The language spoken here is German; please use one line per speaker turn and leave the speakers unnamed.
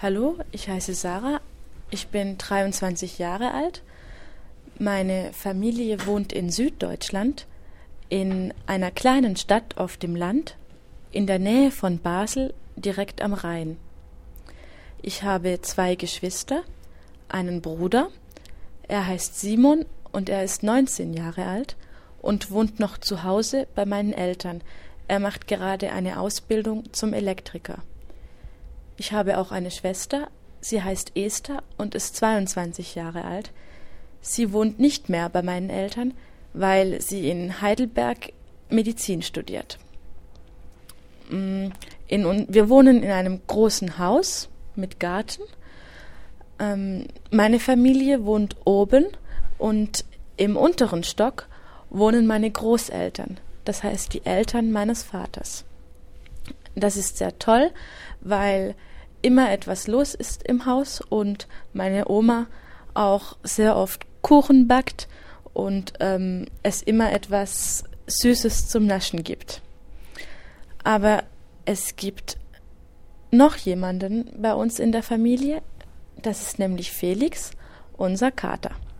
Hallo, ich heiße Sarah, ich bin 23 Jahre alt. Meine Familie wohnt in Süddeutschland, in einer kleinen Stadt auf dem Land, in der Nähe von Basel, direkt am Rhein. Ich habe 2 Geschwister, einen Bruder, er heißt Simon und er ist 19 Jahre alt und wohnt noch zu Hause bei meinen Eltern. Er macht gerade eine Ausbildung zum Elektriker. Ich habe auch eine Schwester, sie heißt Esther und ist 22 Jahre alt. Sie wohnt nicht mehr bei meinen Eltern, weil sie in Heidelberg Medizin studiert. Wir wohnen in einem großen Haus mit Garten. Meine Familie wohnt oben und im unteren Stock wohnen meine Großeltern, das heißt die Eltern meines Vaters. Das ist sehr toll, weil immer etwas los ist im Haus und meine Oma auch sehr oft Kuchen backt und es immer etwas Süßes zum Naschen gibt. Aber es gibt noch jemanden bei uns in der Familie, das ist nämlich Felix, unser Kater.